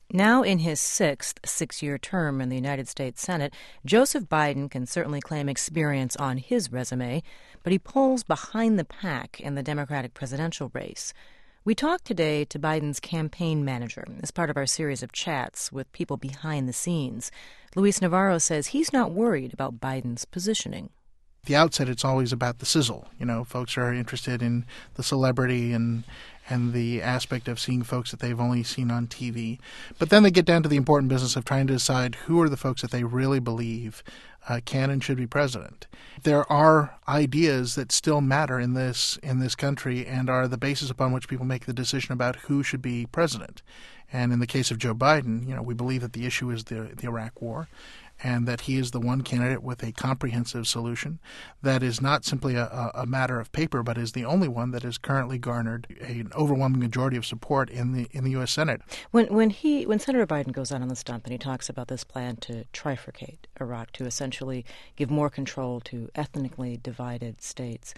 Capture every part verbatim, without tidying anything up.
Now in his sixth six-year term in the United States Senate, Joseph Biden can certainly claim experience on his resume, but he polls behind the pack in the Democratic presidential race. We talked today to Biden's campaign manager as part of our series of chats with people behind the scenes. Luis Navarro says he's not worried about Biden's positioning. At the outset, it's always about the sizzle. You know, folks are interested in the celebrity and and the aspect of seeing folks that they've only seen on T V. But then they get down to the important business of trying to decide who are the folks that they really believe uh, can and should be president. There are ideas that still matter in this in this country and are the basis upon which people make the decision about who should be president. And in the case of Joe Biden, you know, we believe that the issue is the, the Iraq War, and that he is the one candidate with a comprehensive solution that is not simply a, a matter of paper, but is the only one that has currently garnered an overwhelming majority of support in the in the U S Senate. When when he when Senator Biden goes out on the stump and he talks about this plan to trifurcate Iraq, to essentially give more control to ethnically divided states,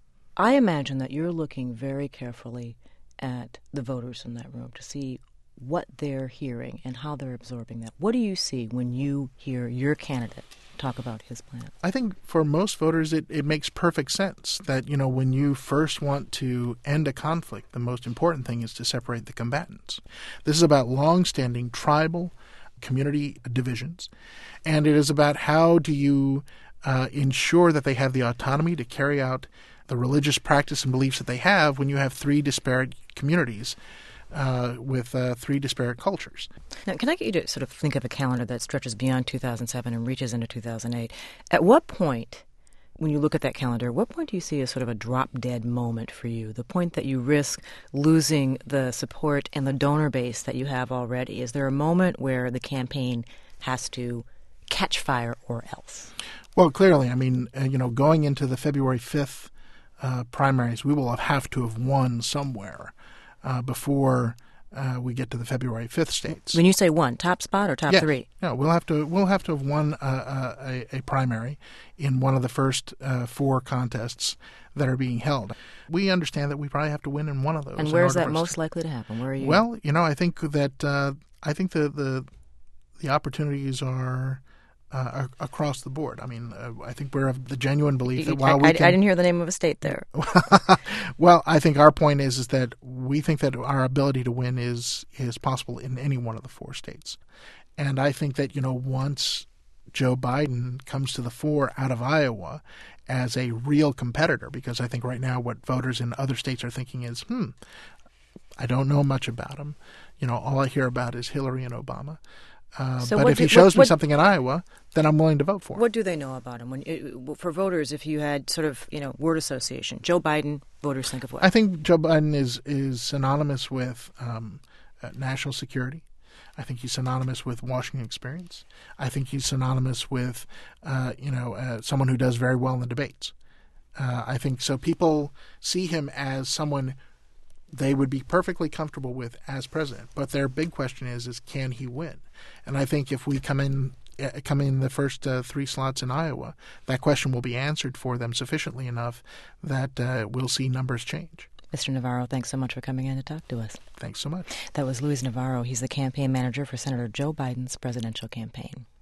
I imagine that you're looking very carefully at the voters in that room to see what they're hearing and how they're absorbing that. What do you see when you hear your candidate talk about his plan? I think for most voters, it, it makes perfect sense that, you know, when you first want to end a conflict, the most important thing is to separate the combatants. This is about long-standing tribal community divisions, and it is about how do you uh, ensure that they have the autonomy to carry out the religious practice and beliefs that they have when you have three disparate communities Uh, with uh, three disparate cultures. Now, can I get you to sort of think of a calendar that stretches beyond two thousand seven and reaches into two thousand eight? At what point, when you look at that calendar, what point do you see as sort of a drop-dead moment for you, the point that you risk losing the support and the donor base that you have already? Is there a moment where the campaign has to catch fire or else? Well, clearly, I mean, uh, you know, going into the February fifth uh, primaries, we will have to have won somewhere Uh, before uh, we get to the February fifth states. When you say one, top spot or top yes. three? No, we'll have to we'll have to have won uh, a, a primary in one of the first uh, four contests that are being held. We understand that we probably have to win in one of those. And where is that most to... likely to happen? Where are you? Well, you know, I think that uh, I think the the the opportunities are Uh, across the board. I mean, uh, I think we're of the genuine belief that while we I, can... I didn't hear the name of a state there. Well, I think our point is is that we think that our ability to win is is possible in any one of the four states. And I think that, you know, once Joe Biden comes to the fore out of Iowa as a real competitor, because I think right now what voters in other states are thinking is, hmm, I don't know much about him. You know, all I hear about is Hillary and Obama. Uh, so but if do, he shows what, me what, something in Iowa, then I'm willing to vote for him. What do they know about him? When for voters, if you had sort of, you know, word association, Joe Biden, voters think of what? I think Joe Biden is is synonymous with um, uh, national security. I think he's synonymous with Washington experience. I think he's synonymous with, uh, you know, uh, someone who does very well in the debates. Uh, I think so. People see him as someone they would be perfectly comfortable with as president. But their big question is, is can he win? And I think if we come in uh, come in the first uh, three slots in Iowa, that question will be answered for them sufficiently enough that uh, we'll see numbers change. Mister Navarro, thanks so much for coming in to talk to us. Thanks so much. That was Luis Navarro. He's the campaign manager for Senator Joe Biden's presidential campaign.